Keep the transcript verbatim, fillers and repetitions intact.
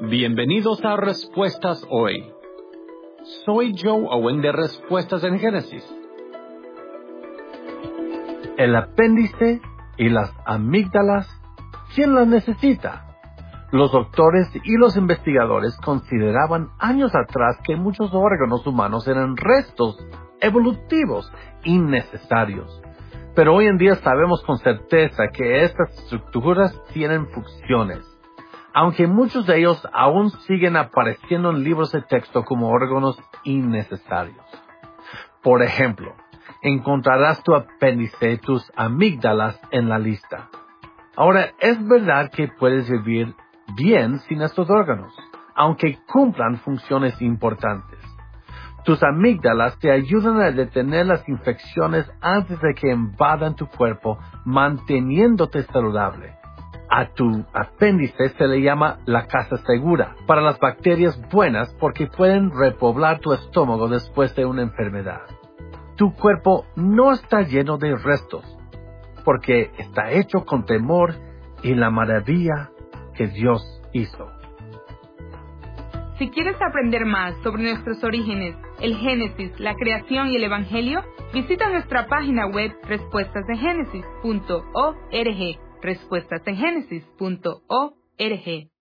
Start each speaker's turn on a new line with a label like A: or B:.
A: Bienvenidos a Respuestas Hoy. Soy Joe Owen de Respuestas en Génesis.
B: El apéndice y las amígdalas, ¿quién las necesita? Los doctores y los investigadores consideraban años atrás que muchos órganos humanos eran restos evolutivos innecesarios. Pero hoy en día sabemos con certeza que estas estructuras tienen funciones, aunque muchos de ellos aún siguen apareciendo en libros de texto como órganos innecesarios. Por ejemplo, encontrarás tu apéndice y tus amígdalas en la lista. Ahora, es verdad que puedes vivir bien sin estos órganos, aunque cumplan funciones importantes. Tus amígdalas te ayudan a detener las infecciones antes de que invadan tu cuerpo, manteniéndote saludable. A tu apéndice se le llama la casa segura para las bacterias buenas porque pueden repoblar tu estómago después de una enfermedad. Tu cuerpo no está lleno de restos porque está hecho con temor y la maravilla que Dios hizo.
C: Si quieres aprender más sobre nuestros orígenes, el Génesis, la creación y el Evangelio, visita nuestra página web respuestas en génesis punto org. respuestas en génesis punto org.